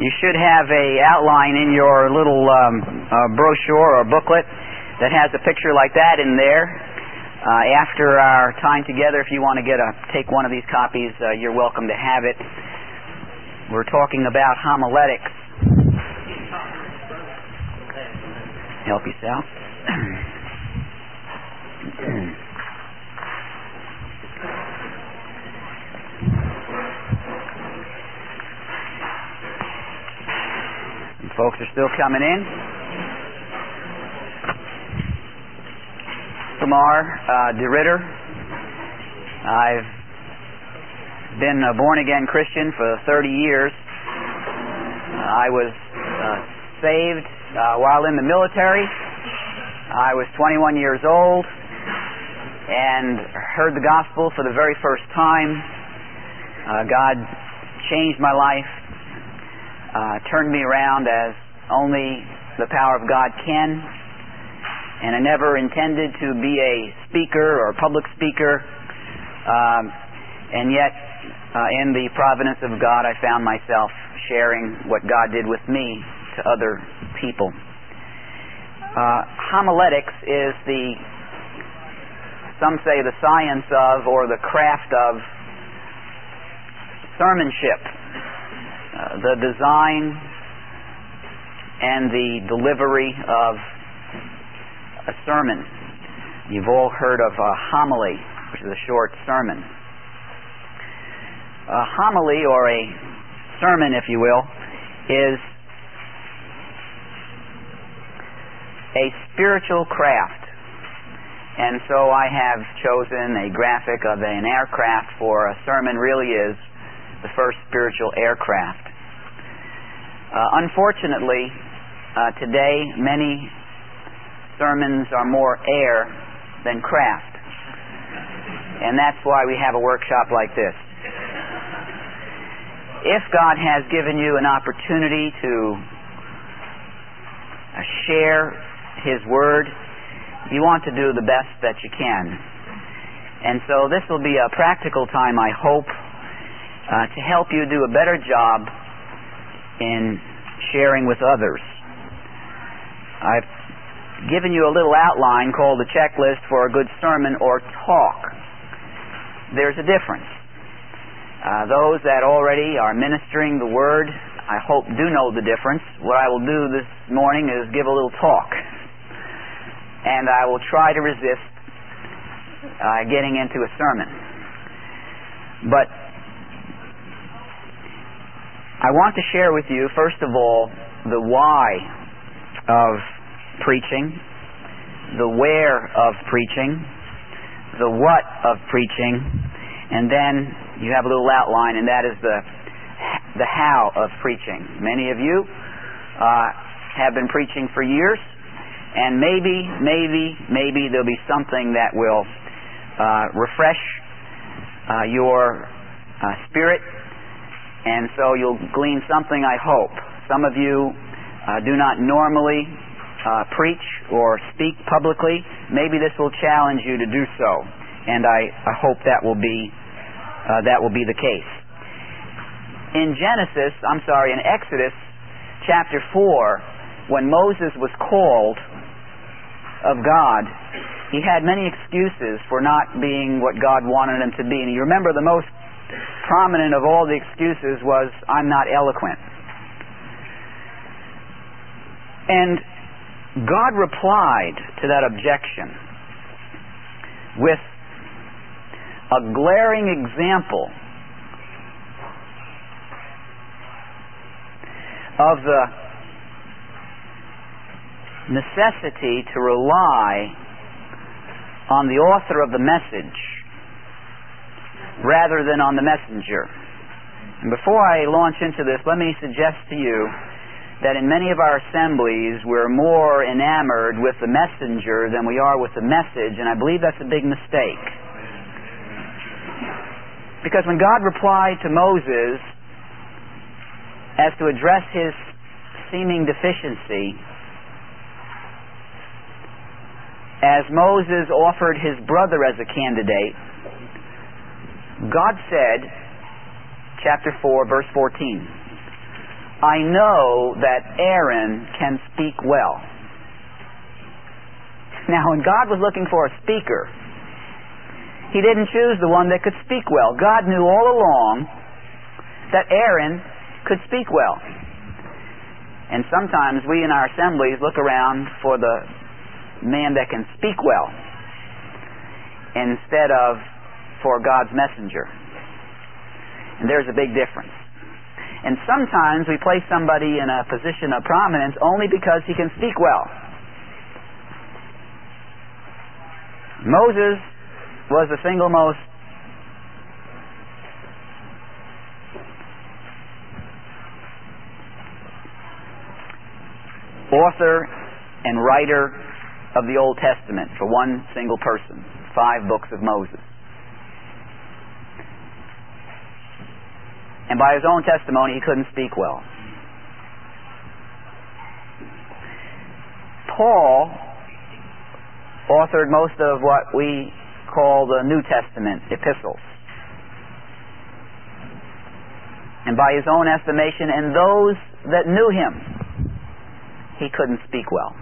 You should have a outline in your little brochure or booklet that has a picture like that in there. After our time together, if you want to take one of these copies, you're welcome to have it. We're talking about homiletics. Help yourself. Folks are still coming in. Tamar de Ritter. I've been a born-again Christian for 30 years. I was saved while in the military. I was 21 years old and heard the gospel for the very first time. God changed my life. Turned me around as only the power of God can, and I never intended to be a speaker or a public speaker, and yet in the providence of God I found myself sharing what God did with me to other people. Homiletics is some say the science of or the craft of sermonship. The design and the delivery of a sermon. You've all heard of a homily, which is a short sermon. A homily, or a sermon, if you will, is a spiritual craft. And so I have chosen a graphic of an aircraft, for a sermon really is the first spiritual aircraft. Unfortunately, today many sermons are more air than craft. And that's why we have a workshop like this. If God has given you an opportunity to share His Word, you want to do the best that you can. And so this will be a practical time, I hope, to help you do a better job in sharing with others. I've given you a little outline called the checklist for a good sermon or talk. There's a difference. Those that already are ministering the Word, I hope, do know the difference. What I will do this morning is give a little talk. And I will try to resist getting into a sermon. But I want to share with you, first of all, the why of preaching, the where of preaching, the what of preaching, and then you have a little outline, and that is the how of preaching. Many of you have been preaching for years, and maybe there'll be something that will refresh your spirit. And so you'll glean something, I hope. Some of you do not normally preach or speak publicly. Maybe this will challenge you to do so, and I hope that will be the case. In Exodus chapter 4, when Moses was called of God, he had many excuses for not being what God wanted him to be. And you remember the most prominent of all the excuses was, I'm not eloquent. And God replied to that objection with a glaring example of the necessity to rely on the author of the message rather than on the messenger. And before I launch into this, let me suggest to you that in many of our assemblies we're more enamored with the messenger than we are with the message, and I believe that's a big mistake. Because when God replied to Moses as to address his seeming deficiency, as Moses offered his brother as a candidate, God said, chapter 4, verse 14, I know that Aaron can speak well. Now, when God was looking for a speaker, He didn't choose the one that could speak well. God knew all along that Aaron could speak well. And sometimes we in our assemblies look around for the man that can speak well instead of for God's messenger. And there's a big difference. And sometimes we place somebody in a position of prominence only because he can speak well. Moses was the single most author and writer of the Old Testament for one single person. 5 books of Moses. And by his own testimony, he couldn't speak well. Paul authored most of what we call the New Testament epistles. And by his own estimation, and those that knew him, he couldn't speak well.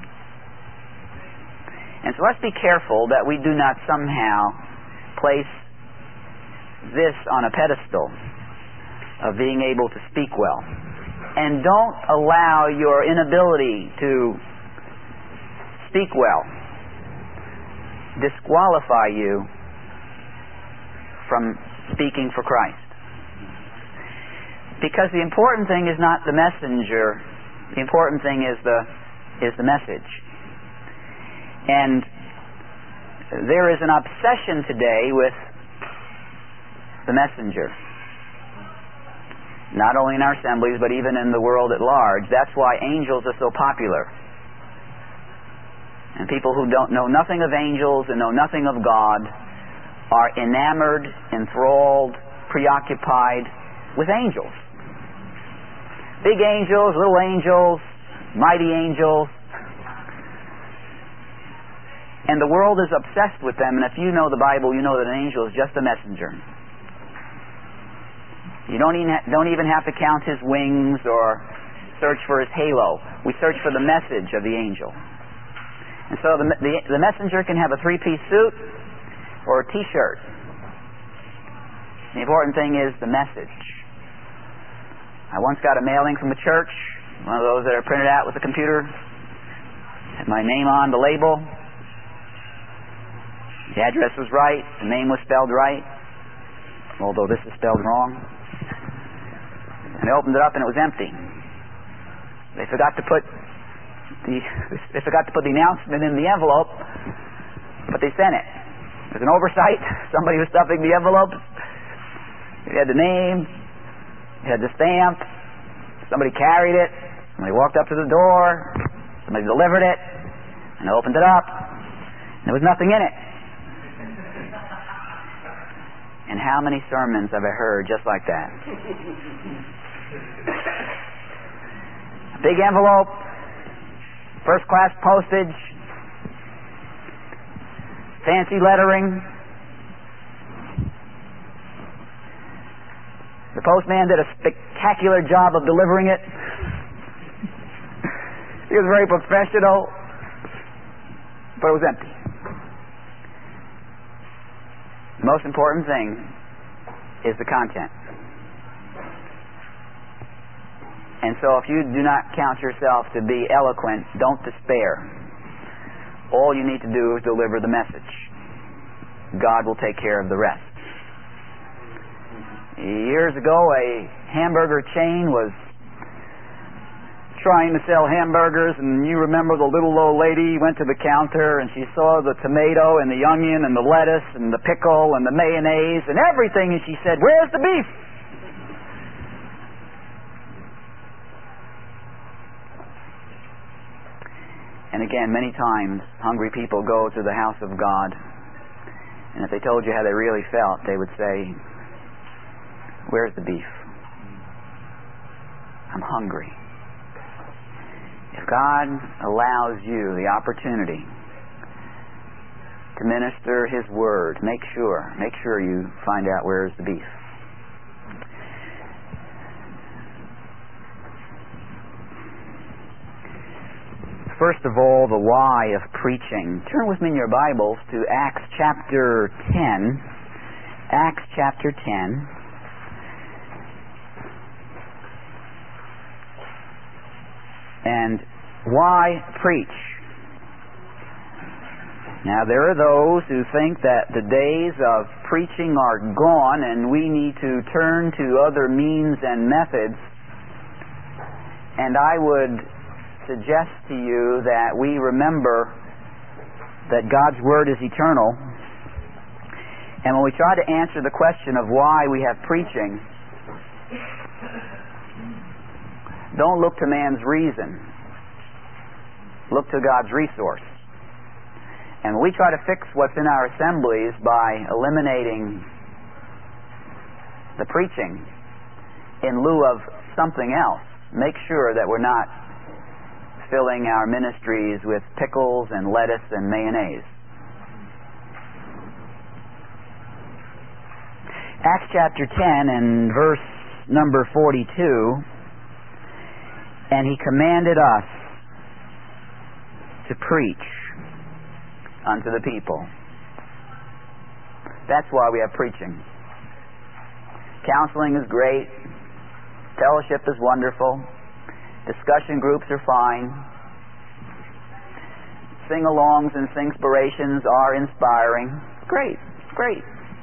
And so let's be careful that we do not somehow place this on a pedestal of being able to speak well. And don't allow your inability to speak well disqualify you from speaking for Christ. Because the important thing is not the messenger, the important thing is the message. And there is an obsession today with the messenger. Not only in our assemblies, but even in the world at large. That's why angels are so popular. And people who don't know nothing of angels and know nothing of God are enamored, enthralled, preoccupied with angels. Big angels, little angels, mighty angels. And the world is obsessed with them, and if you know the Bible, you know that an angel is just a messenger. You don't even have to count his wings or search for his halo. We search for the message of the angel. And so the messenger can have a 3-piece suit or a t-shirt. The important thing is the message. I once got a mailing from a church, one of those that are printed out with a computer, had my name on the label. The address was right, the name was spelled right, although this is spelled wrong. And I opened it up and it was empty. They forgot to put the announcement in the envelope, but they sent it. It was an oversight. Somebody was stuffing the envelope. It had the name, it had the stamp, somebody carried it, somebody walked up to the door, somebody delivered it, and I opened it up, and there was nothing in it. And how many sermons have I heard just like that? A big envelope, first-class postage, fancy lettering. The postman did a spectacular job of delivering it. He was very professional, but it was empty. The most important thing is the content. And so if you do not count yourself to be eloquent, don't despair. All you need to do is deliver the message. God will take care of the rest. Years ago, a hamburger chain was trying to sell hamburgers, and you remember the little old lady went to the counter and she saw the tomato and the onion and the lettuce and the pickle and the mayonnaise and everything, and she said, "Where's the beef?" And again, many times hungry people go to the house of God, and if they told you how they really felt, they would say, "Where's the beef? I'm hungry." If God allows you the opportunity to minister His Word, make sure you find out where's the beef. First of all, the why of preaching. Turn with me in your Bibles to Acts chapter 10. Acts chapter 10. And why preach? Now, there are those who think that the days of preaching are gone and we need to turn to other means and methods. And I would suggest to you that we remember that God's Word is eternal. And when we try to answer the question of why we have preaching, don't look to man's reason. Look to God's resource. And when we try to fix what's in our assemblies by eliminating the preaching in lieu of something else, make sure that we're not filling our ministries with pickles and lettuce and mayonnaise. Acts chapter 10 and verse number 42, and he commanded us to preach unto the people. That's why we have preaching. Counseling is great. Fellowship is wonderful. Discussion groups are fine. Sing-alongs and singspirations are inspiring. Great, great.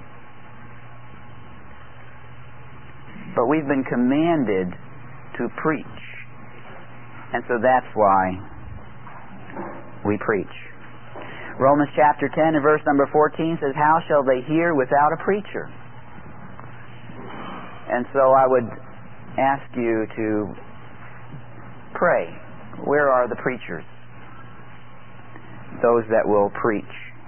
But we've been commanded to preach. And so that's why we preach. Romans chapter 10 and verse number 14 says, how shall they hear without a preacher? And so I would ask you to pray. Where are the preachers? Those that will preach.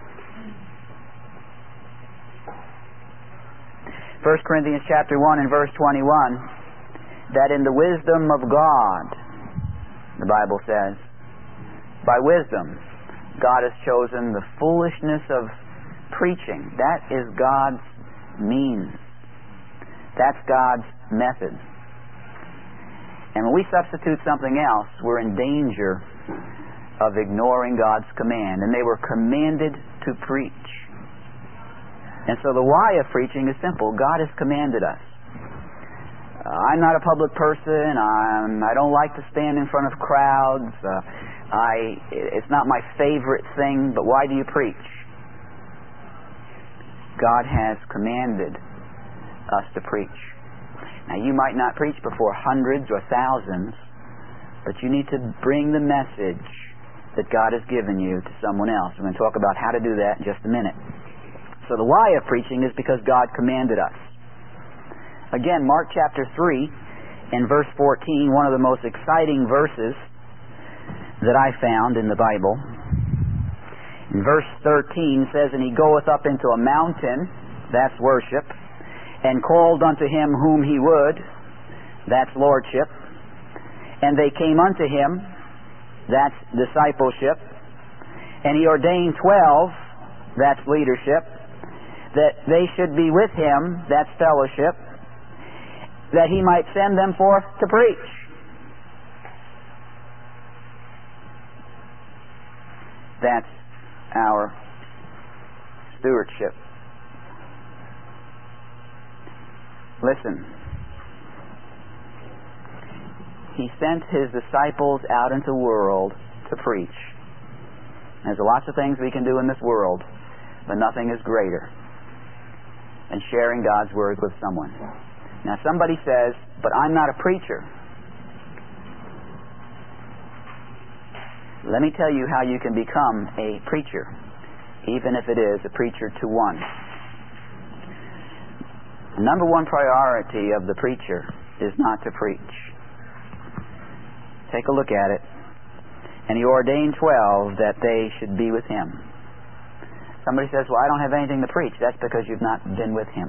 1 Corinthians chapter 1 and verse 21, that in the wisdom of God, the Bible says, by wisdom, God has chosen the foolishness of preaching. That is God's means. That's God's method. And when we substitute something else, we're in danger of ignoring God's command. And they were commanded to preach. And so the why of preaching is simple. God has commanded us. I'm not a public person. I don't like to stand in front of crowds. It's not my favorite thing. But why do you preach? God has commanded us to preach. Now, you might not preach before hundreds or thousands, but you need to bring the message that God has given you to someone else. We're going to talk about how to do that in just a minute. So the why of preaching is because God commanded us. Again, Mark chapter 3 and verse 14, one of the most exciting verses that I found in the Bible. In verse 13 says, and he goeth up into a mountain, that's worship, and called unto him whom he would, that's lordship. And they came unto him, that's discipleship. And he ordained 12, that's leadership, that they should be with him, that's fellowship, that he might send them forth to preach. That's our stewardship. Listen. He sent his disciples out into the world to preach. There's lots of things we can do in this world, but nothing is greater than sharing God's Word with someone. Now somebody says, but I'm not a preacher. Let me tell you how you can become a preacher, even if it is a preacher to one. The number one priority of the preacher is not to preach. Take a look at it. And he ordained 12 that they should be with him. Somebody says, well, I don't have anything to preach. That's because you've not been with him.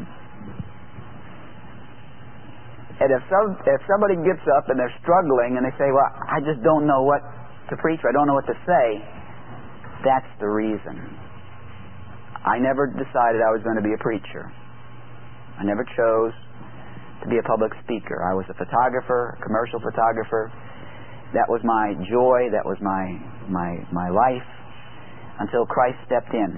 And if somebody gets up and they're struggling and they say, well, I just don't know what to preach, or I don't know what to say, that's the reason. I never decided I was going to be a preacher. I never chose to be a public speaker. I was a photographer, a commercial photographer, That was my joy. That was my life until Christ stepped in.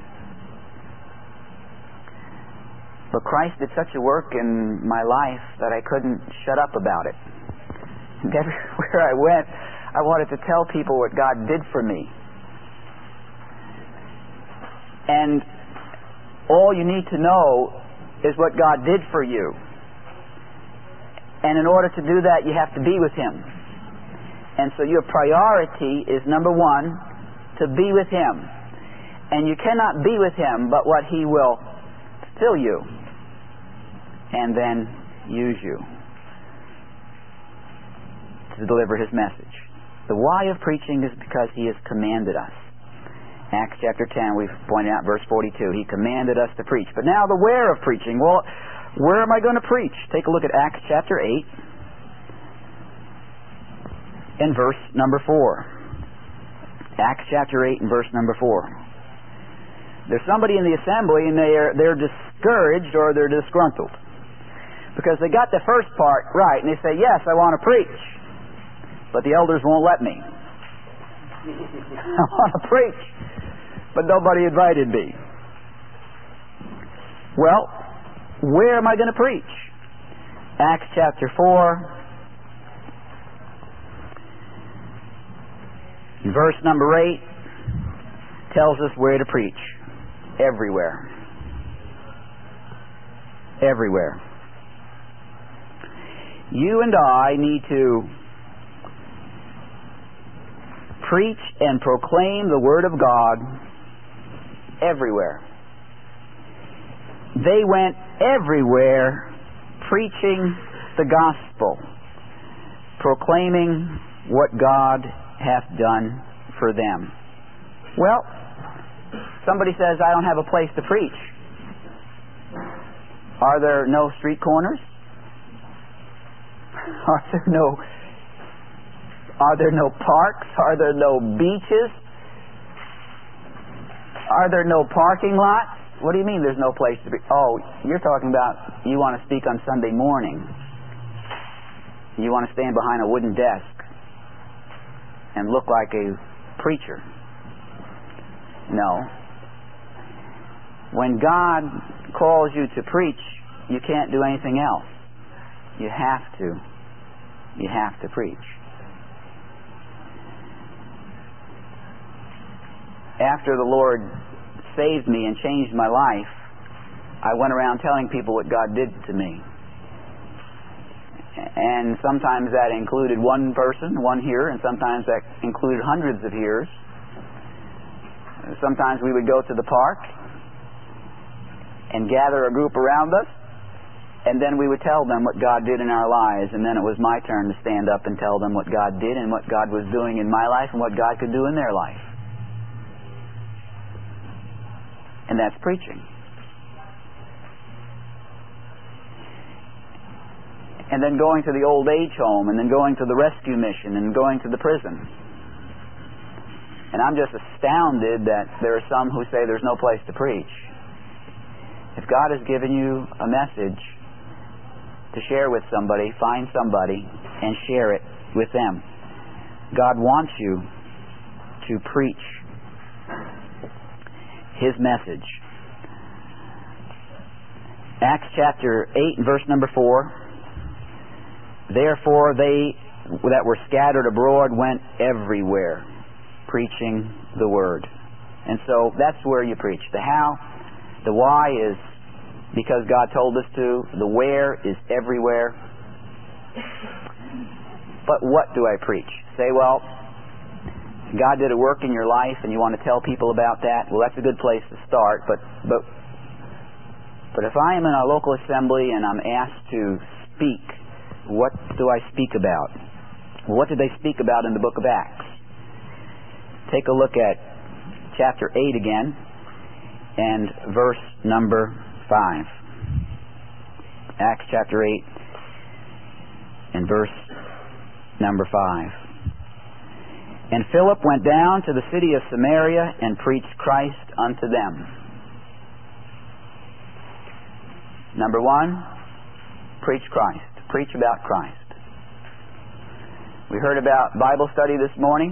But Christ did such a work in my life that I couldn't shut up about it. And everywhere I went, I wanted to tell people what God did for me. And all you need to know is what God did for you. And in order to do that, you have to be with Him. And so your priority is, number one, to be with Him. And you cannot be with Him but what He will fill you and then use you to deliver His message. The why of preaching is because He has commanded us. Acts chapter 10, we've pointed out verse 42. He commanded us to preach. But now the where of preaching. Well, where am I going to preach? Take a look at Acts chapter 8 and verse number 4. Acts chapter 8 and verse number 4. There's somebody in the assembly and they're discouraged or they're disgruntled because they got the first part right and they say, yes, I want to preach, but the elders won't let me. I want to preach, but nobody invited me. Well, where am I going to preach? Acts chapter 4, verse number 8 tells us where to preach. Everywhere. Everywhere. You and I need to preach and proclaim the Word of God everywhere. They went everywhere preaching the gospel, proclaiming what God hath done for them. Well, somebody says, I don't have a place to preach. Are there no street corners? Are there no parks? Are there no beaches? Are there no parking lots? What do you mean there's no place to be? Oh, you're talking about you want to speak on Sunday morning. You want to stand behind a wooden desk and look like a preacher. No. When God calls you to preach, you can't do anything else. You have to. You have to preach. After the Lord saved me and changed my life, I went around telling people what God did to me. And sometimes that included one person, one hearer, and sometimes that included hundreds of hearers. Sometimes we would go to the park and gather a group around us, and then we would tell them what God did in our lives, and then it was my turn to stand up and tell them what God did and what God was doing in my life and what God could do in their life. And that's preaching. And then going to the old age home, and then going to the rescue mission, and going to the prison. And I'm just astounded that there are some who say there's no place to preach. If God has given you a message to share with somebody, find somebody and share it with them. God wants you to preach His message. Acts chapter 8 and verse number 4. Therefore they that were scattered abroad went everywhere, preaching the Word. And so that's where you preach. The how, the why is because God told us to. The where is everywhere. But what do I preach? Say, well, God did a work in your life and you want to tell people about that. Well, that's a good place to start. But if I am in a local assembly and I'm asked to speak, what do I speak about? What did they speak about in the book of Acts? Take a look at chapter 8 again and verse number 5. Acts chapter 8 and verse number 5. And Philip went down to the city of Samaria and preached Christ unto them. Number one, preach Christ. Preach about Christ. We heard about Bible study this morning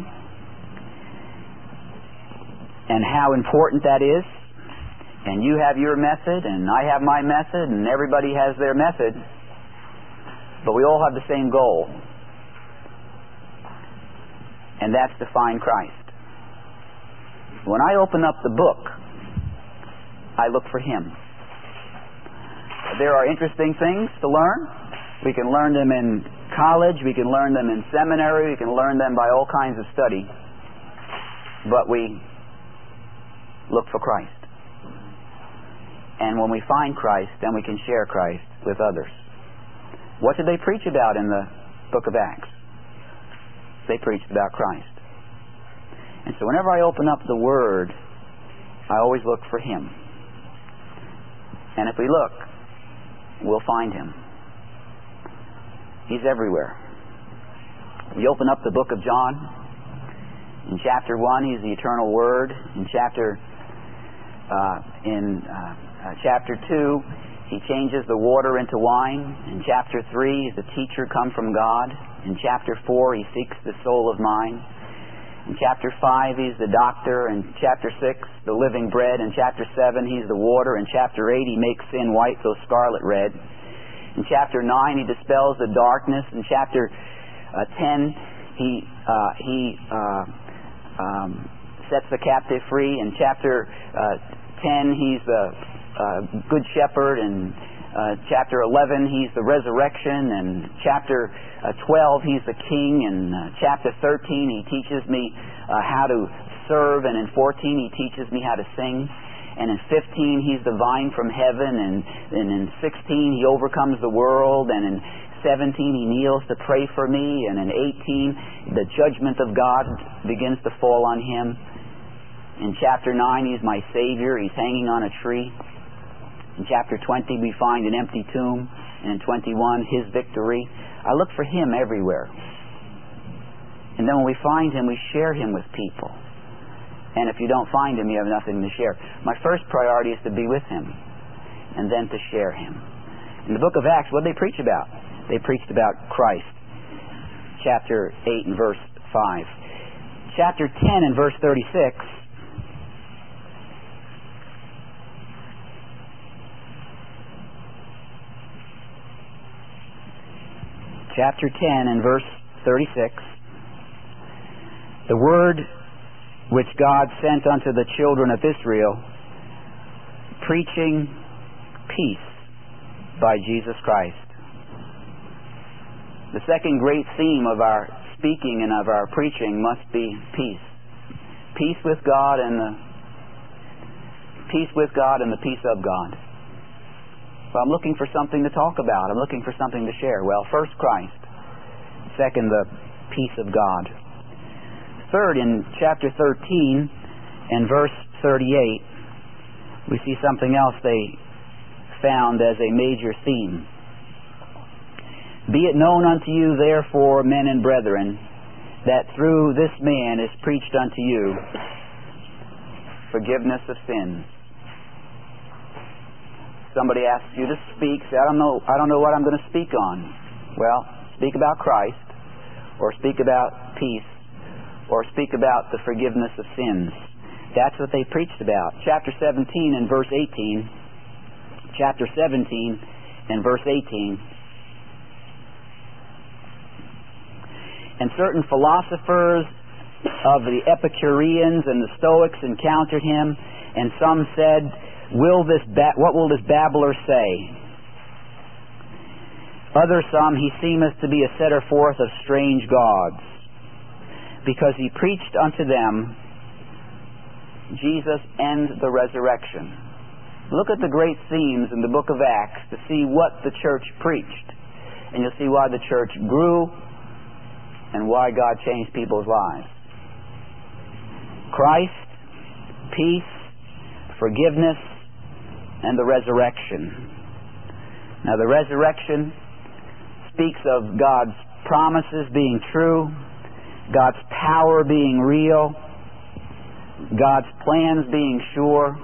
and how important that is. And you have your method, and I have my method, and everybody has their method. But we all have the same goal. And that's to find Christ. When I open up the book, I look for Him. There are interesting things to learn. We can learn them in college, we can learn them in seminary, we can learn them by all kinds of study. But we look for Christ. And when we find Christ, then we can share Christ with others. What did they preach about in the book of Acts? They preached about Christ. And so whenever I open up the Word, I always look for Him. And if we look, we'll find Him. He's everywhere. We open up the book of John. In chapter 1, He's the eternal Word. In chapter 2, He changes the water into wine. In chapter 3, He's the teacher come from God. In chapter 4, He seeks the soul of mine. In chapter 5, He's the doctor. In chapter 6, the living bread. In chapter 7, He's the water. In chapter 8, He makes sin white, though scarlet red. In chapter 9, He dispels the darkness. In chapter 10, He sets the captive free. In chapter 10, He's the good shepherd. And chapter 11, He's the resurrection. And chapter 12, He's the king. And chapter 13, He teaches me how to serve. And in 14, He teaches me how to sing. And in 15, He's the vine from heaven. And in 16, He overcomes the world. And in 17, He kneels to pray for me. And in 18, the judgment of God begins to fall on Him. In chapter 9, He's my Savior. He's hanging on a tree. In chapter 20, we find an empty tomb. And in 21, His victory. I look for Him everywhere. And then when we find Him, we share Him with people. And if you don't find Him, you have nothing to share. My first priority is to be with Him, and then to share Him. In the book of Acts, what did they preach about? They preached about Christ. Chapter 8 and verse 5. Chapter 10 and verse 36. Chapter 10 and verse 36. The word which God sent unto the children of Israel, preaching peace by Jesus Christ. The second great theme of our speaking and of our preaching must be peace. Peace with God and the peace of God. Well, I'm looking for something to talk about. I'm looking for something to share. Well, first Christ. Second, the peace of God. Third, in chapter 13 and verse 38, we see something else they found as a major theme. Be it known unto you, therefore, men and brethren, that through this man is preached unto you forgiveness of sins. Somebody asks you to speak, say, I don't know what I'm going to speak on. Well, speak about Christ, or speak about peace, or speak about the forgiveness of sins. That's what they preached about. Chapter 17 and verse 18. Chapter 17 and verse 18. And certain philosophers of the Epicureans and the Stoics encountered him, and some said, what will this babbler say? Other some, he seemeth to be a setter forth of strange gods, because he preached unto them Jesus and the resurrection. Look at the great themes in the book of Acts to see what the church preached. And you'll see why the church grew and why God changed people's lives. Christ, peace, forgiveness, and the resurrection. Now the resurrection speaks of God's promises being true, God's power being real, God's plans being sure,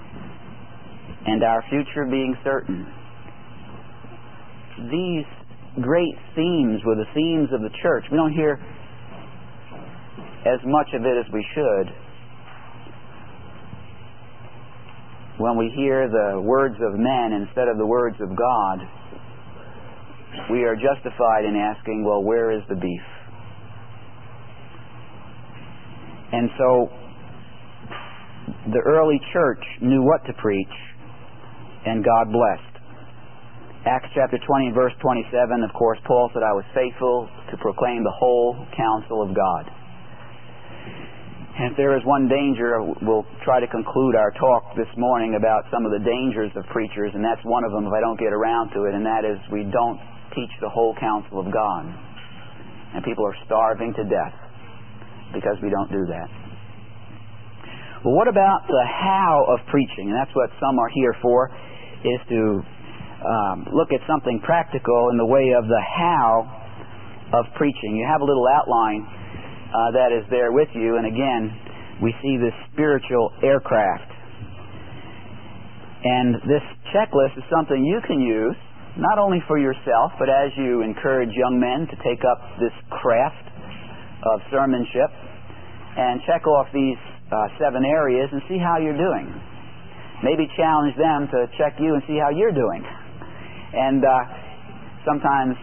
and our future being certain. These great themes were the themes of the church. We don't hear as much of it as we should. When we hear the words of men instead of the words of God, we are justified in asking, well, where is the beef? And so the early church knew what to preach, and God blessed. Acts chapter 20 and verse 27, of course, Paul said, I was faithful to proclaim the whole counsel of God. And if there is one danger, we'll try to conclude our talk this morning about some of the dangers of preachers, and that's one of them if I don't get around to it, and that is we don't teach the whole counsel of God. And people are starving to death because we don't do that. Well, what about the how of preaching? And that's what some are here for, is to look at something practical in the way of the how of preaching. You have a little outline that is there with you, and again, we see this spiritual aircraft. And this checklist is something you can use, not only for yourself, but as you encourage young men to take up this craft of sermonship, and check off these 7 areas and see how you're doing. Maybe challenge them to check you and see how you're doing. And sometimes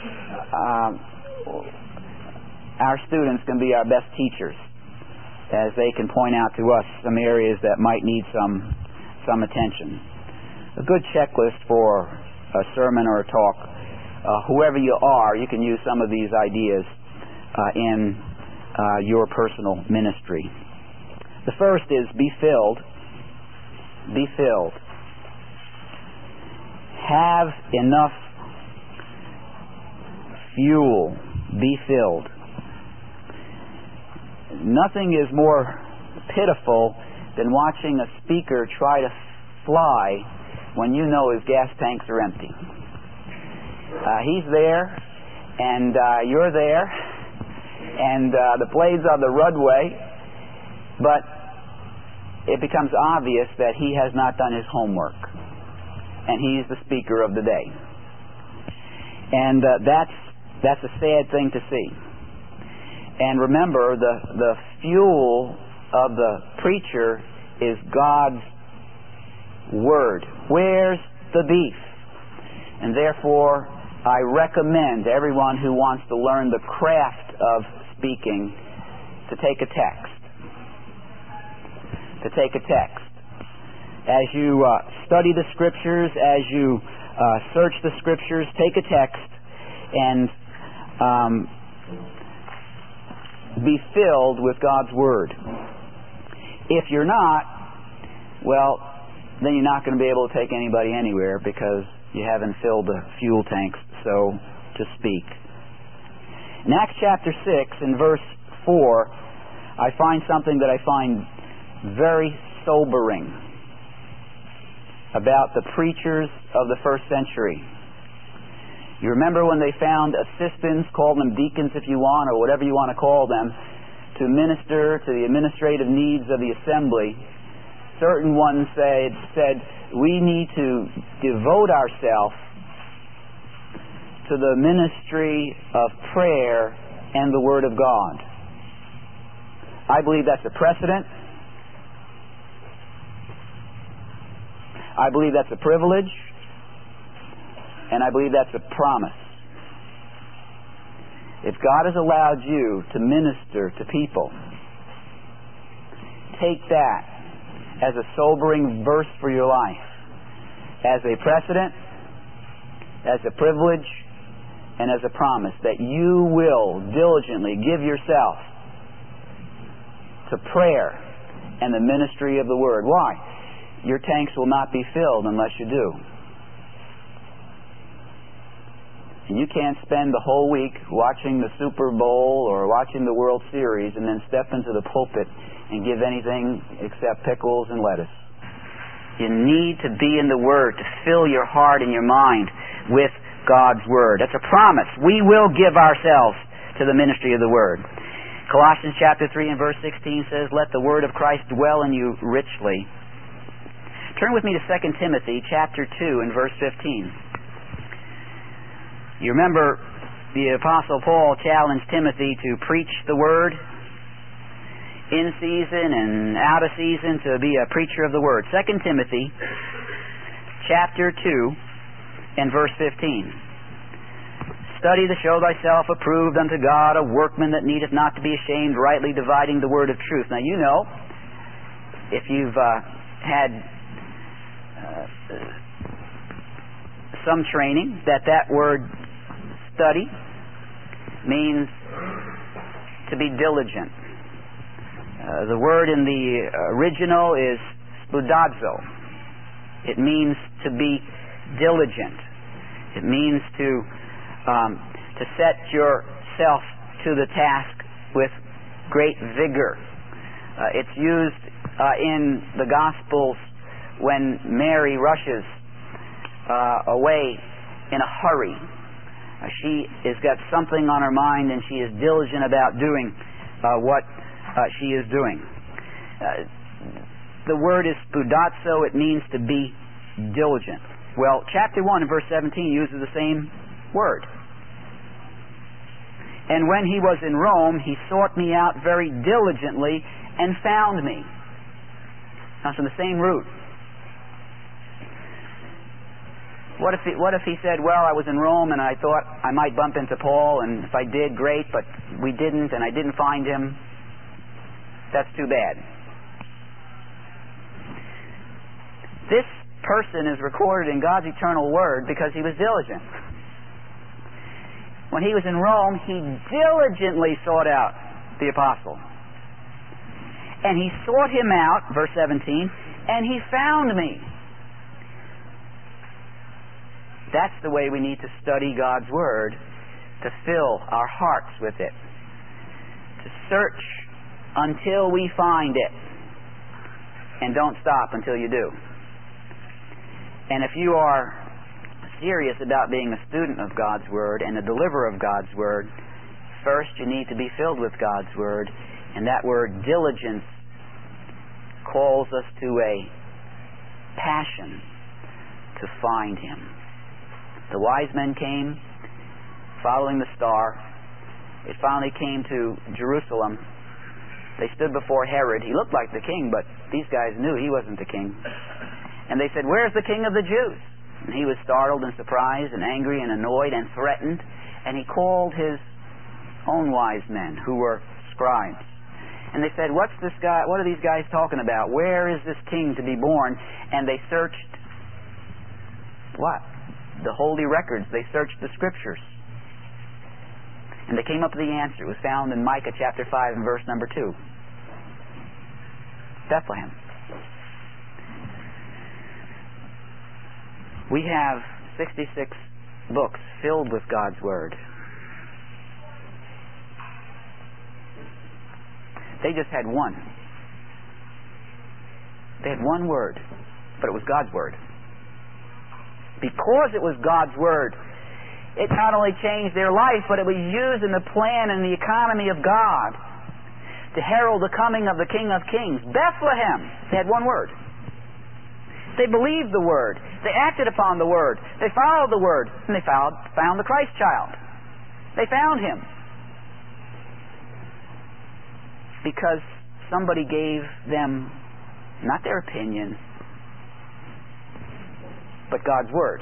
our students can be our best teachers, as they can point out to us some areas that might need some attention. A good checklist for a sermon or a talk. Whoever you are, you can use some of these ideas in your personal ministry. The first is be filled. Be filled. Have enough fuel. Be filled. Nothing is more pitiful than watching a speaker try to fly when you know his gas tanks are empty. He's there, and you're there, and the blades are the roadway, but it becomes obvious that he has not done his homework. And he's the speaker of the day. And that's a sad thing to see. And remember, the fuel of the preacher is God's Word. Where's the beef? And therefore, I recommend everyone who wants to learn the craft of speaking to take a text. To take a text. As you study the Scriptures, as you search the Scriptures, take a text and be filled with God's Word. If you're not, well, then you're not going to be able to take anybody anywhere because you haven't filled the fuel tanks, so to speak. In Acts chapter 6 and verse 4, I find something that I find very sobering about the preachers of the first century. You remember when they found assistants, call them deacons if you want, or whatever you want to call them, to minister to the administrative needs of the assembly. Certain ones said, we need to devote ourselves to the ministry of prayer and the Word of God. I believe that's a precedent. I believe that's a privilege. And I believe that's a promise. If God has allowed you to minister to people, take that as a sobering verse for your life, as a precedent, as a privilege, and as a promise that you will diligently give yourself to prayer and the ministry of the Word. Why? Your tanks will not be filled unless you do. And you can't spend the whole week watching the Super Bowl or watching the World Series and then step into the pulpit and give anything except pickles and lettuce. You need to be in the Word to fill your heart and your mind with God's Word. That's a promise. We will give ourselves to the ministry of the Word. Colossians chapter 3 and verse 16 says, let the Word of Christ dwell in you richly. Turn with me to 2 Timothy chapter 2 and verse 15. You remember the Apostle Paul challenged Timothy to preach the Word in season and out of season, to be a preacher of the Word. 2 Timothy chapter 2 and verse 15. Study to show thyself approved unto God, a workman that needeth not to be ashamed, rightly dividing the word of truth. Now you know, if you've had some training, that word study means to be diligent. The word in the original is spoudazo. It means to be diligent. It means to set yourself to the task with great vigor. It's used in the Gospels when Mary rushes away in a hurry. She has got something on her mind and she is diligent about doing what she is doing. The word is spoudazo. It means to be diligent. Well, chapter 1 and verse 17 uses the same word. And when he was in Rome, he sought me out very diligently and found me. That's from the same root. What if he said, well, I was in Rome and I thought I might bump into Paul, and if I did, great, but we didn't and I didn't find him? That's too bad. This person is recorded in God's eternal Word because he was diligent. When he was in Rome, he diligently sought out the apostle. And he sought him out, verse 17, and he found me. That's the way we need to study God's Word, to fill our hearts with it, to search until we find it, and don't stop until you do. And if you are serious about being a student of God's Word and a deliverer of God's Word, first you need to be filled with God's Word, and that word diligence calls us to a passion to find Him. The wise men came following the star. They finally came to Jerusalem. They stood before Herod. He looked like the king, but these guys knew he wasn't the king. And they said, "Where's the king of the Jews?" And he was startled and surprised and angry and annoyed and threatened. And he called his own wise men, who were scribes. And they said, "What's this guy? What are these guys talking about? Where is this king to be born?" And they searched what? The holy records. They searched the scriptures. And they came up with the answer. It was found in Micah chapter 5 and verse number 2. Bethlehem. We have 66 books filled with God's Word. They just had one. They had one word, but it was God's Word. Because it was God's Word, it not only changed their life, but it was used in the plan and the economy of God to herald the coming of the King of Kings. Bethlehem, they had one word. They believed the Word. They acted upon the Word. They followed the Word. And they found the Christ child. They found Him. Because somebody gave them, not their opinion, but God's Word.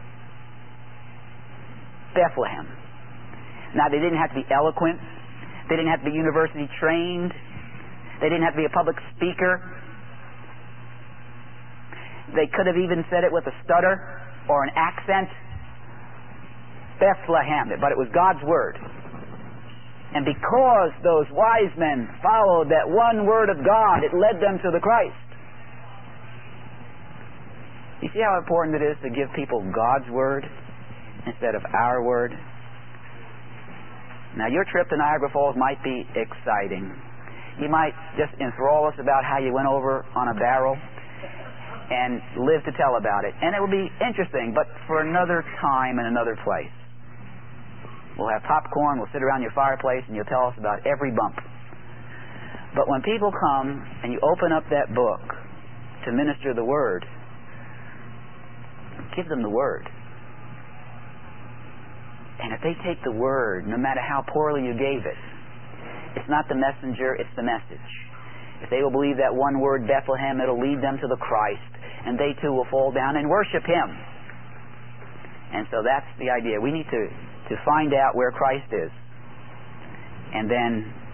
Bethlehem. Now, they didn't have to be eloquent. They didn't have to be university trained. They didn't have to be a public speaker. They could have even said it with a stutter or an accent. Bethlehem. But it was God's Word. And because those wise men followed that one Word of God, it led them to the Christ. You see how important it is to give people God's Word instead of our word? Now, your trip to Niagara Falls might be exciting. You might just enthrall us about how you went over on a barrel and live to tell about it. And it will be interesting, but for another time and another place. We'll have popcorn, we'll sit around your fireplace, and you'll tell us about every bump. But when people come and you open up that book to minister the Word, give them the Word. And if they take the Word, no matter how poorly you gave it, it's not the messenger, it's the message. If they will believe that one word, Bethlehem, it'll lead them to the Christ, and they too will fall down and worship Him. And so that's the idea. We need to find out where Christ is, and then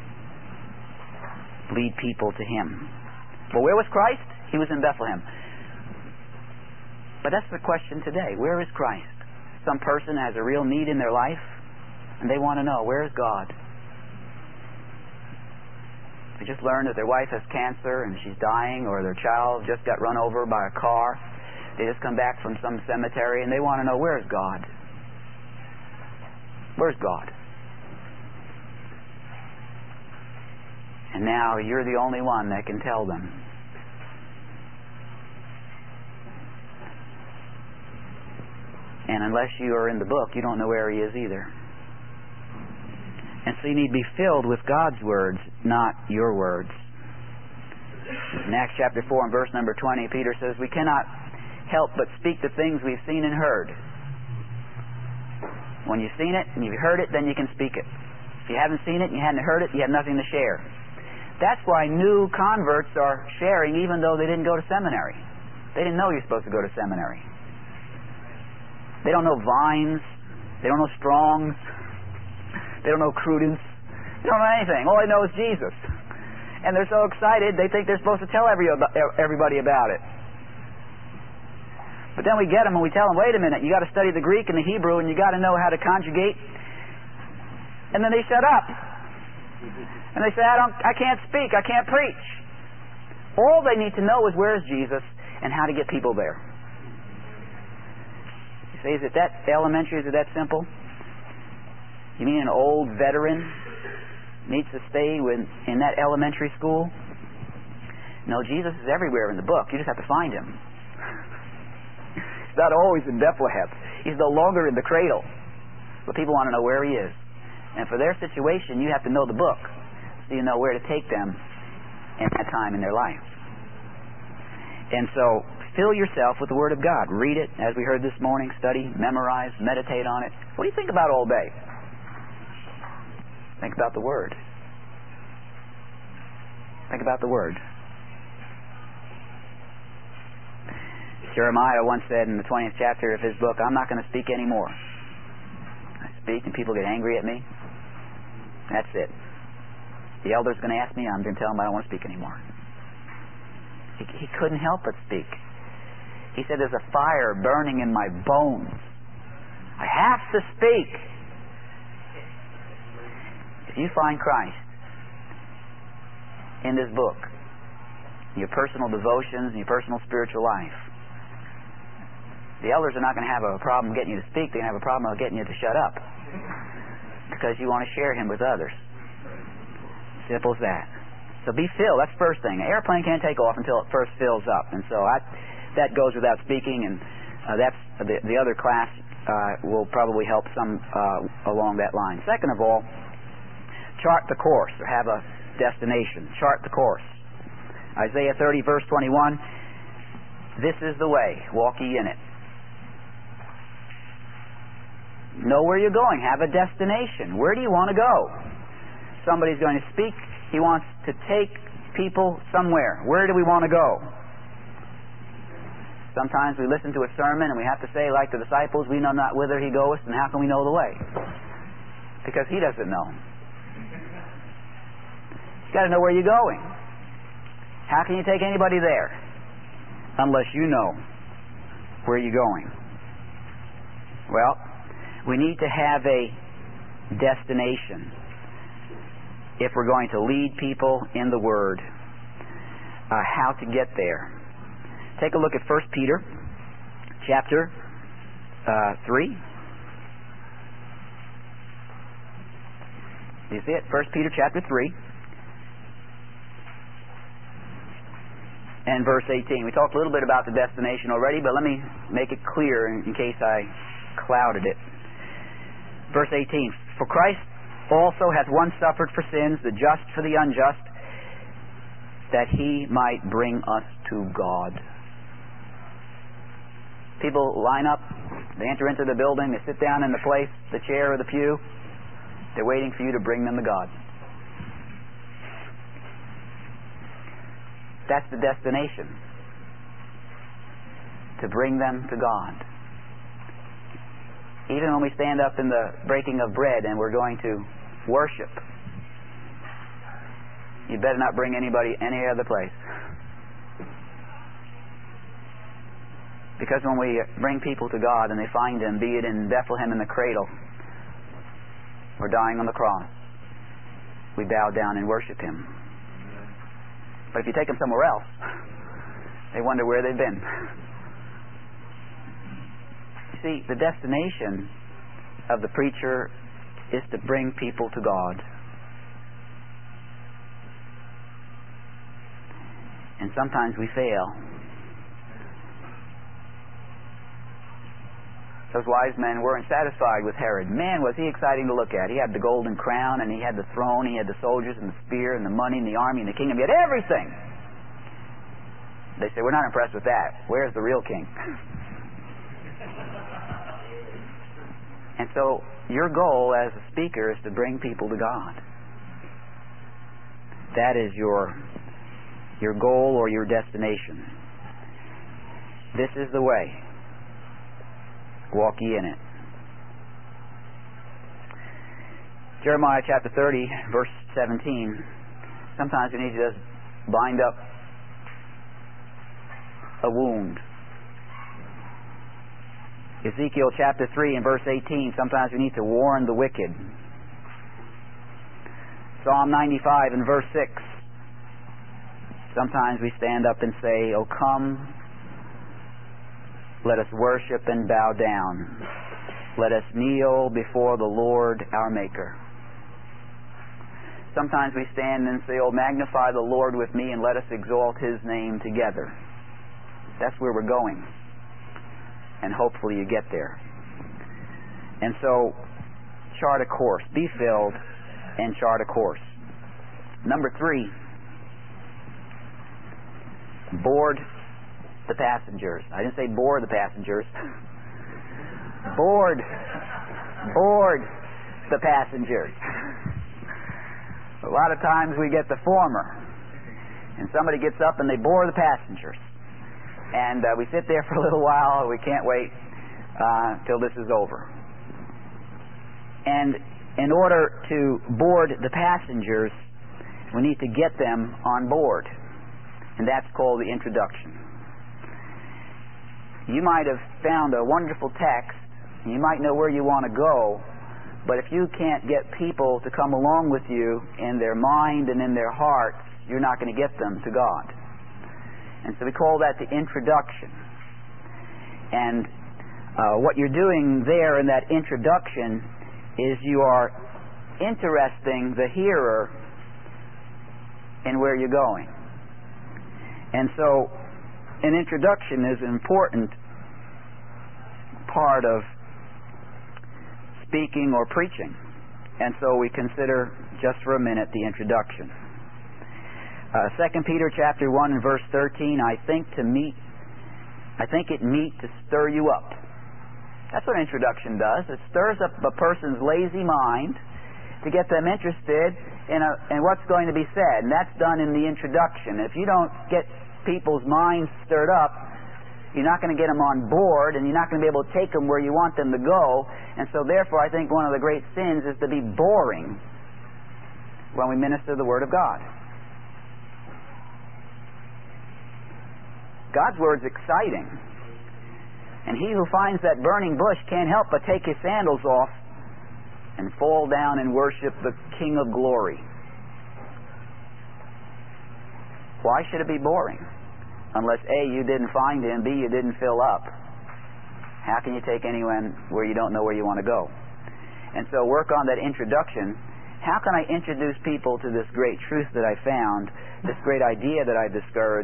lead people to Him. But where was Christ? He was in Bethlehem. But that's the question today. Where is Christ? Some person has a real need in their life, and they want to know, where is God? They just learned that their wife has cancer and she's dying, or their child just got run over by a car. They just come back from some cemetery and they want to know, where is God? Where's God? And now you're the only one that can tell them. And unless you are in the book, you don't know where He is either. And so you need to be filled with God's words, not your words. In Acts chapter 4 and verse number 20, Peter says, we cannot help but speak the things we've seen and heard. When you've seen it and you've heard it, then you can speak it. If you haven't seen it and you hadn't heard it, you have nothing to share. That's why new converts are sharing even though they didn't go to seminary. They didn't know you're supposed to go to seminary. They don't know Vines. They don't know Strongs. They don't know Crudence. They don't know anything. All they know is Jesus. And they're so excited, they think they're supposed to tell everybody about it. But then we get them and we tell them, wait a minute, you got to study the Greek and the Hebrew and you got to know how to conjugate. And then they shut up. And they say, I can't speak, I can't preach. All they need to know is where is Jesus and how to get people there. You say, is it that elementary? Is it that simple? You mean an old veteran needs to stay in that elementary school? No, Jesus is everywhere in the book. You just have to find Him. He's not always in Bethlehem. He's no longer in the cradle. But people want to know where He is. And for their situation, you have to know the book so you know where to take them in that time in their life. And so, fill yourself with the Word of God. Read it, as we heard this morning, study, memorize, meditate on it. What do you think about all day? Think about the Word. Think about the Word. Jeremiah once said in the 20th chapter of his book, I'm not going to speak anymore. I speak and people get angry at me. That's it. The elder's going to ask me, I'm going to tell him I don't want to speak anymore. He couldn't help but speak. He said, there's a fire burning in my bones. I have to speak. If you find Christ in this book, in your personal devotions, in your personal spiritual life, the elders are not going to have a problem getting you to speak. They're going to have a problem getting you to shut up because you want to share Him with others. Simple as that. So be filled. That's the first thing. An airplane can't take off until it first fills up. And so that goes without speaking, and that's the other class will probably help some along that line. Second of all, chart the course, or have a destination. Chart the course. Isaiah 30, verse 21, this is the way, walk ye in it. Know where you're going. Have a destination. Where do you want to go? Somebody's going to speak. He wants to take people somewhere. Where do we want to go? Sometimes we listen to a sermon and we have to say, like the disciples, we know not whither He goeth, and how can we know the way? Because He doesn't know. You've got to know where you're going. How can you take anybody there unless you know where you're going? Well, we need to have a destination if we're going to lead people in the Word. How to get there. Take a look at 1 Peter chapter 3. You see it? 1 Peter chapter 3. And verse 18. We talked a little bit about the destination already, but let me make it clear in case I clouded it. Verse 18. For Christ also hath once suffered for sins, the just for the unjust, that He might bring us to God. People line up, They enter into the building, they sit down in the place, the chair or the pew. They're waiting for you to bring them to God. That's the destination. To bring them to God. Even when we stand up in the breaking of bread and we're going to worship, you better not bring anybody any other place. Because when we bring people to God and they find Him, be it in Bethlehem in the cradle or dying on the cross, we bow down and worship Him. But if you take them somewhere else, they wonder where they've been. You see, the destination of the preacher is to bring people to God. And sometimes we fail. Those wise men weren't satisfied with Herod. Man, was he exciting to look at. He had the golden crown, and he had the throne, he had the soldiers and the spear and the money and the army and the kingdom. He had everything. They say, we're not impressed with that. Where's the real king? And so your goal as a speaker is to bring people to God. That is your goal or your destination. This is the way. Walk ye in it. Jeremiah chapter 30, verse 17. Sometimes we need to just bind up a wound. Ezekiel chapter 3 and verse 18. Sometimes we need to warn the wicked. Psalm 95 and verse 6. Sometimes we stand up and say, "O come, let us worship and bow down. Let us kneel before the Lord our Maker." Sometimes we stand and say, "Oh, magnify the Lord with me and let us exalt His name together." That's where we're going. And hopefully you get there. And so, chart a course. Be filled and chart a course. Number 3. Board the passengers. I didn't say bore the passengers. Board the passengers. A lot of times we get the former, and somebody gets up and they bore the passengers, and we sit there for a little while. We can't wait till this is over. And in order to board the passengers, we need to get them on board, and that's called the introduction. You might have found a wonderful text, and you might know where you want to go, but if you can't get people to come along with you in their mind and in their hearts, you're not going to get them to God. And so we call that the introduction. And what you're doing there in that introduction is you are interesting the hearer in where you're going. And so an introduction is an important part of speaking or preaching. And so we consider just for a minute the introduction. 2 Peter chapter 1 and verse 13, I think it meet to stir you up. That's what an introduction does. It stirs up a person's lazy mind to get them interested in what's going to be said. And that's done in the introduction. If you don't get people's minds stirred up, you're not going to get them on board, and you're not going to be able to take them where you want them to go. And so therefore I think one of the great sins is to be boring when we minister the Word of God. God's Word's exciting. And he who finds that burning bush can't help but take his sandals off and fall down and worship the King of Glory. Why should it be boring? Unless A, you didn't find Him, B, you didn't fill up. How can you take anyone where you don't know where you want to go? And so work on that introduction. How can I introduce people to this great truth that I found, this great idea that I discovered,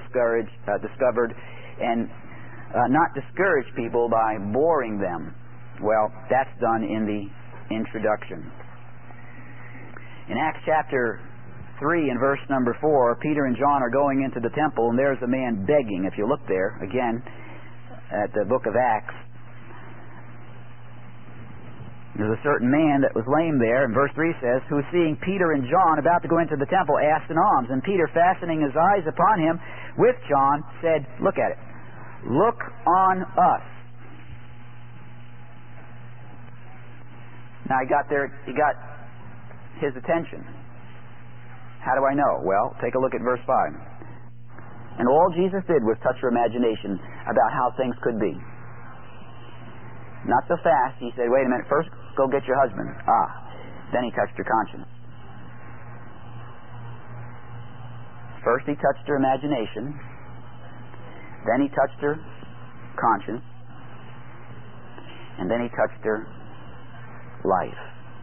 and not discourage people by boring them? Well, that's done in the introduction. In Acts chapter 3 and verse number 4, Peter and John are going into the temple, and there's a man begging. If you look there, again, at the book of Acts, There's a certain man that was lame there, and verse 3 says, who seeing Peter and John about to go into the temple asked an alms. And Peter, fastening his eyes upon him with John, said, look at it, look on us. Now he got his attention. How do I know? Well, take a look at verse 5. And all Jesus did was touch your imagination about how things could be. Not so fast. He said, wait a minute, first go get your husband. Then he touched your conscience. First he touched her imagination. Then he touched her conscience. And then he touched her life.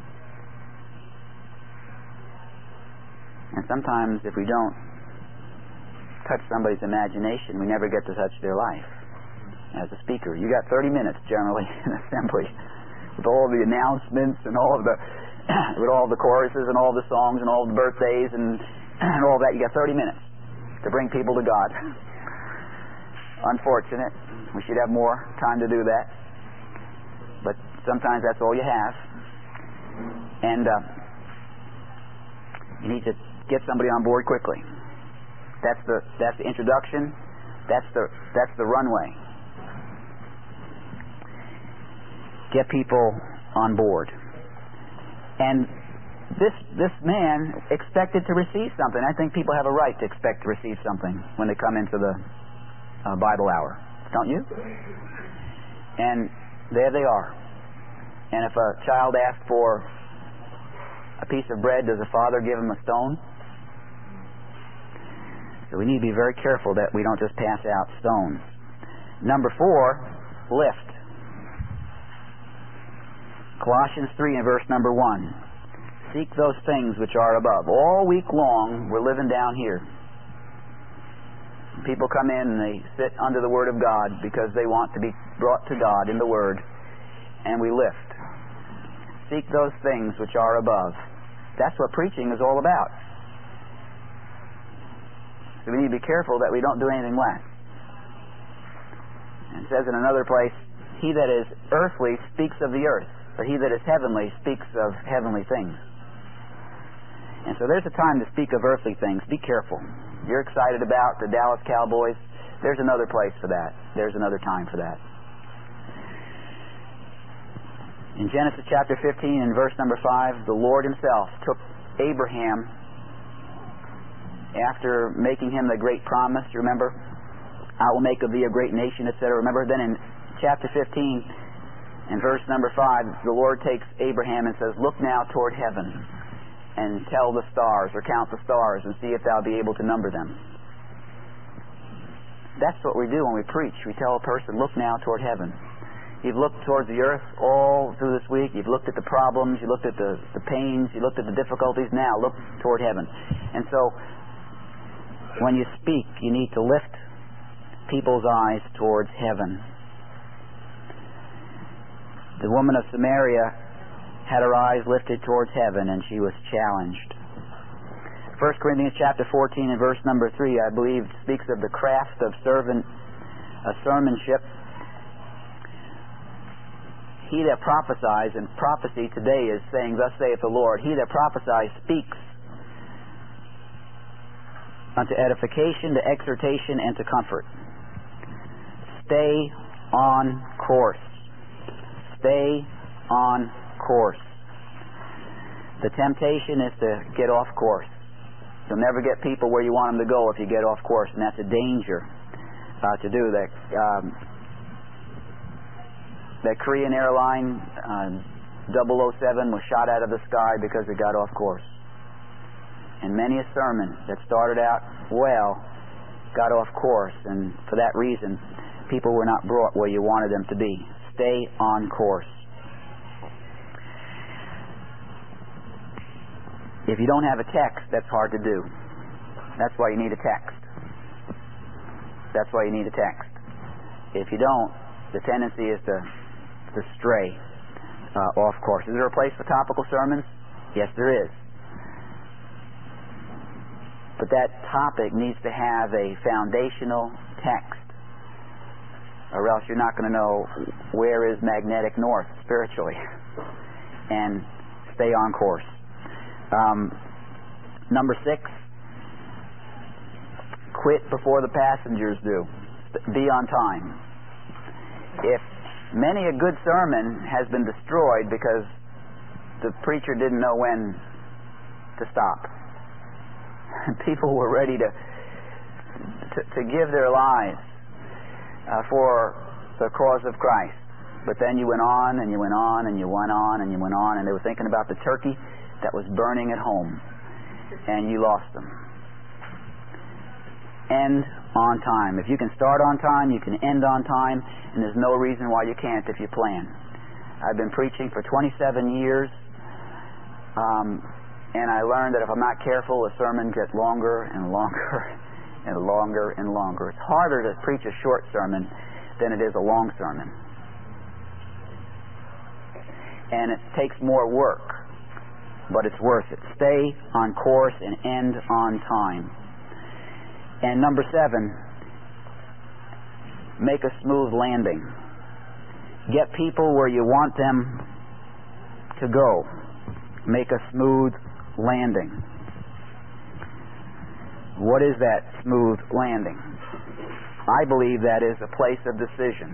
And sometimes if we don't touch somebody's imagination, we never get to touch their life. As a speaker, you got 30 minutes generally in assembly, with all the announcements and all of the with all the choruses and all the songs and all the birthdays and all that. You got 30 minutes to bring people to God. Unfortunate. We should have more time to do that, but sometimes that's all you have. And you need to get somebody on board quickly. That's the introduction. That's the runway. Get people on board. And this man expected to receive something. I think people have a right to expect to receive something when they come into the Bible hour. Don't you? And there they are. And if a child asks for a piece of bread, does a father give him a stone? So we need to be very careful that we don't just pass out stones. Number 4, lift. Colossians 3 and verse number 1. Seek those things which are above. All week long, we're living down here. People come in and they sit under the Word of God because they want to be brought to God in the Word, and we lift. Seek those things which are above. That's what preaching is all about. So we need to be careful that we don't do anything less. And it says in another place, he that is earthly speaks of the earth, but he that is heavenly speaks of heavenly things. And so there's a time to speak of earthly things. Be careful. You're excited about the Dallas Cowboys. There's another place for that. There's another time for that. In Genesis chapter 15 and verse number 5, the Lord himself took Abraham after making him the great promise. You remember? I will make of thee a great nation, etc. Remember? Then in chapter 15 and verse number 5, the Lord takes Abraham and says, look now toward heaven and tell the stars, or count the stars, and see if thou be able to number them. That's what we do when we preach. We tell a person, look now toward heaven. You've looked towards the earth all through this week. You've looked at the problems. You looked at the pains. You looked at the difficulties. Now look toward heaven. And so when you speak, you need to lift people's eyes towards heaven. The woman of Samaria had her eyes lifted towards heaven, and she was challenged. 1 Corinthians chapter 14 and verse number 3, I believe, speaks of the craft of sermonship. He that prophesies, and prophecy today is saying, thus saith the Lord, he that prophesies speaks unto edification, to exhortation, and to comfort. Stay on course. Stay on course. The temptation is to get off course. You'll never get people where you want them to go if you get off course, and that's a danger to do that. That Korean airline 007 was shot out of the sky because it got off course. And many a sermon that started out well got off course, and for that reason people were not brought where you wanted them to be. Stay on course. If you don't have a text, that's hard to do. That's why you need a text. That's why you need a text. If you don't, the tendency is to stray off course. Is there a place for topical sermons? Yes, there is. But that topic needs to have a foundational text, or else you're not going to know where is magnetic north spiritually. and stay on course. Number 6, quit before the passengers do. Be on time. If many a good sermon has been destroyed because the preacher didn't know when to stop. People were ready to give their lives for the cause of Christ. But then you went on and you went on and you went on and you went on, and they were thinking about the turkey that was burning at home, and you lost them. End on time. If you can start on time, you can end on time, and there's no reason why you can't if you plan. I've been preaching for 27 years, and I learned that if I'm not careful, a sermon gets longer and longer and longer and longer. It's harder to preach a short sermon than it is a long sermon. And it takes more work, but it's worth it. Stay on course and end on time. And number 7, make a smooth landing. Get people where you want them to go. Make a smooth landing. What is that smooth landing? I believe that is a place of decision.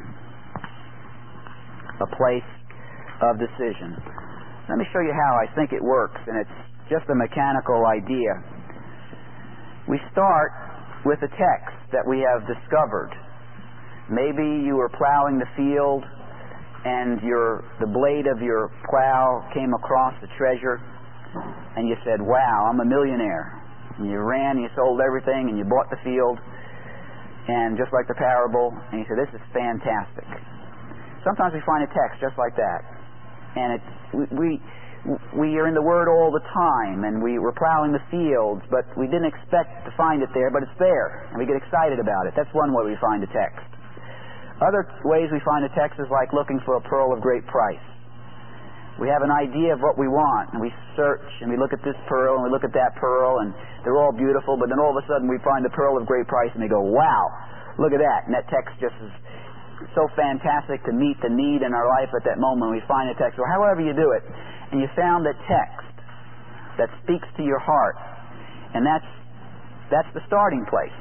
A place of decision. Let me show you how I think it works, and it's just a mechanical idea. We start with a text that we have discovered. Maybe you were plowing the field and the blade of your plow came across a treasure, and you said, wow, I'm a millionaire. And you ran and you sold everything and you bought the field, and just like the parable, and you said, this is fantastic. Sometimes we find a text just like that, and we are in the Word all the time, and we're plowing the fields, but we didn't expect to find it there, but it's there, and we get excited about it. That's one way we find a text. Other ways we find a text is like looking for a pearl of great price. We have an idea of what we want, and we search, and we look at this pearl, and we look at that pearl, and they're all beautiful, but then all of a sudden we find the pearl of great price, and we go, wow, look at that. And that text just is so fantastic to meet the need in our life at that moment. We find a text, or however you do it, and you found that text that speaks to your heart, and that's the starting place.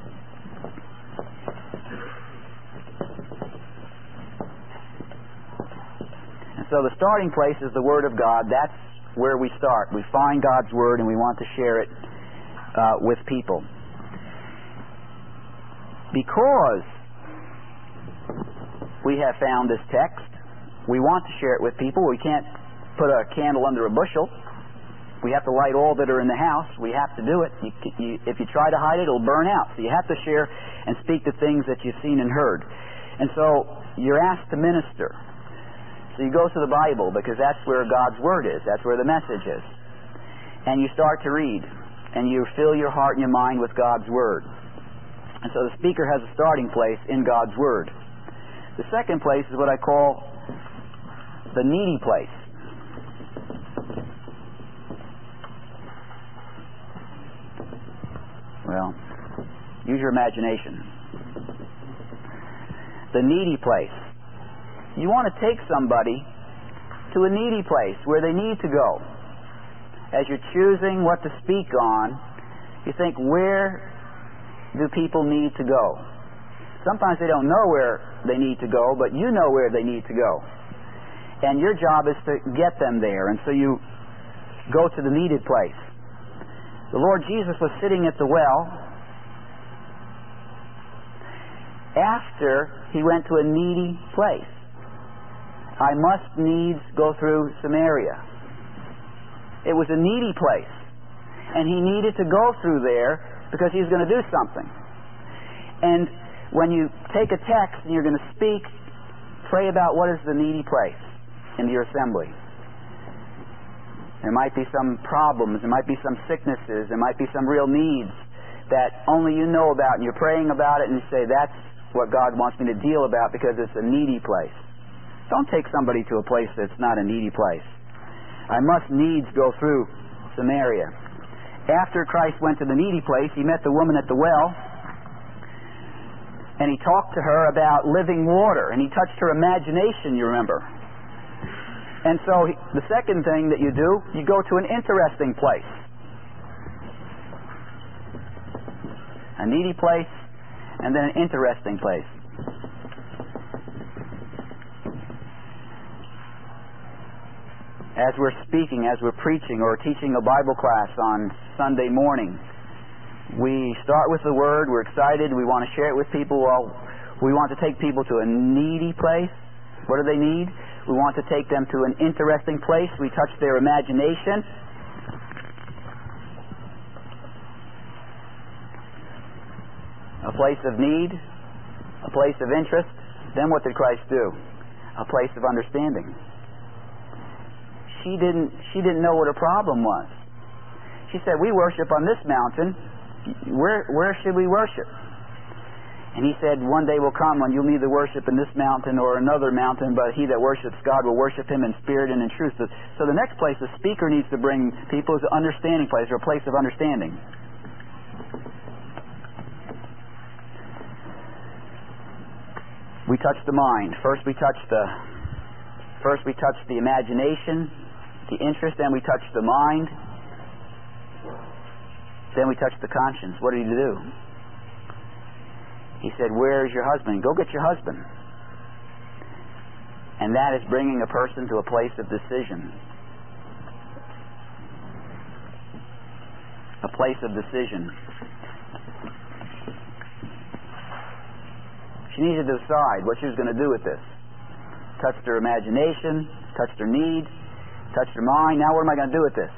And so the starting place is the Word of God. That's where we start. We find God's Word, and we want to share it with people. Because we have found this text, we want to share it with people. We can't put a candle under a bushel. We have to light all that are in the house. We have to do it. If you try to hide it, it'll burn out. So you have to share and speak the things that you've seen and heard. And so you're asked to minister. So you go to the Bible, because that's where God's Word is. That's where the message is. And you start to read, and you fill your heart and your mind with God's Word. And so the speaker has a starting place in God's Word. The second place is what I call the needy place. Well, use your imagination. The needy place. You want to take somebody to a needy place where they need to go. As you're choosing what to speak on, you think, where do people need to go? Sometimes they don't know where they need to go, but you know where they need to go. And your job is to get them there, and so you go to the needed place. The Lord Jesus was sitting at the well after he went to a needy place. I must needs go through Samaria. It was a needy place, and he needed to go through there because he was going to do something. And when you take a text and you're going to speak, pray about what is the needy place in your assembly. There might be some problems, there might be some sicknesses, there might be some real needs that only you know about, and you're praying about it and you say, that's what God wants me to deal about because it's a needy place. Don't take somebody to a place that's not a needy place. I must needs go through Samaria. After Christ went to the needy place, he met the woman at the well, and he talked to her about living water, and he touched her imagination, you remember. And so the second thing that you do, you go to an interesting place. A needy place, and then an interesting place. As we're speaking, as we're preaching or teaching a Bible class on Sunday morning, we start with the Word, we're excited, we want to share it with people. Well, we want to take people to a needy place. What do they need? We want to take them to an interesting place. We touch their imagination. A place of need, a place of interest. Then what did Christ do? A place of understanding. She didn't know what her problem was. She said, "We worship on this mountain. Where should we worship?" And he said, "One day will come when you'll neither worship in this mountain or another mountain, but he that worships God will worship Him in spirit and in truth." So the next place the speaker needs to bring people is an understanding place, or a place of understanding. We touch the mind. First we touch the imagination, the interest, then we touch the mind, then we touch the conscience. What did he do? He said, "Where is your husband? Go get your husband." And that is bringing a person to a place of decision. A place of decision. She needed to decide what she was going to do with this. Touched her imagination, touched her need, touched her mind. Now what am I going to do with this?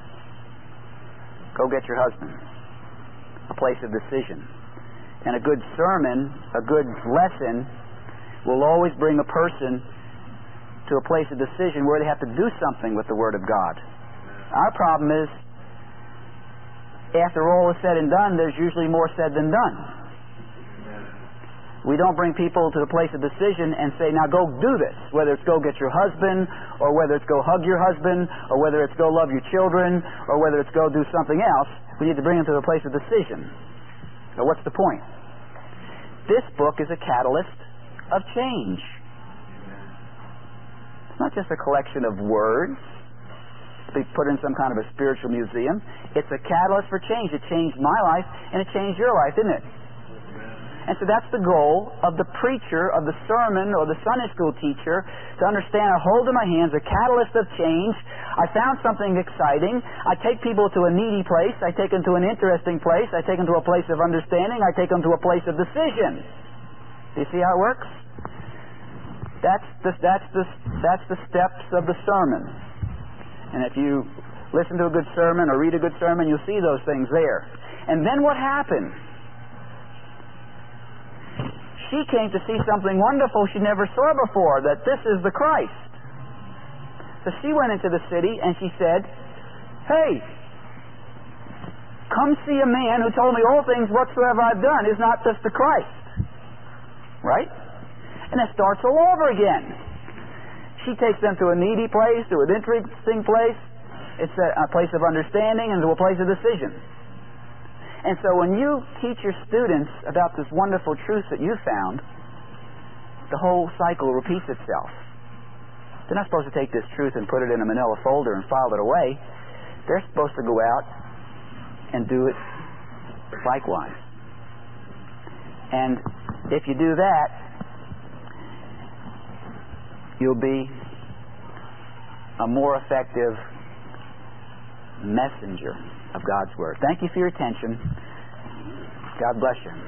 Go get your husband. A place of decision. And a good sermon, a good lesson, will always bring a person to a place of decision where they have to do something with the Word of God. Our problem is, after all is said and done, there's usually more said than done. We don't bring people to the place of decision and say, "Now go do this," whether it's go get your husband, or whether it's go hug your husband, or whether it's go love your children, or whether it's go do something else. We need to bring them to the place of decision. So what's the point? This book is a catalyst of change. It's not just a collection of words to be put in some kind of a spiritual museum. It's a catalyst for change. It changed my life, and it changed your life, didn't it? And so that's the goal of the preacher, of the sermon, or the Sunday school teacher, to understand, I hold in my hands a catalyst of change. I found something exciting. I take people to a needy place. I take them to an interesting place. I take them to a place of understanding. I take them to a place of decision. Do you see how it works? That's the steps of the sermon. And if you listen to a good sermon or read a good sermon, you'll see those things there. And then what happened? She came to see something wonderful she never saw before, that this is the Christ. So she went into the city and she said, "Hey, come see a man who told me all things whatsoever I've done. Is not this the Christ?" Right? And it starts all over again. She takes them to a needy place, to an interesting place. It's a place of understanding and to a place of decision. And so when you teach your students about this wonderful truth that you found, the whole cycle repeats itself. They're not supposed to take this truth and put it in a manila folder and file it away. They're supposed to go out and do it likewise. And if you do that, you'll be a more effective messenger of God's Word. Thank you for your attention. God bless you.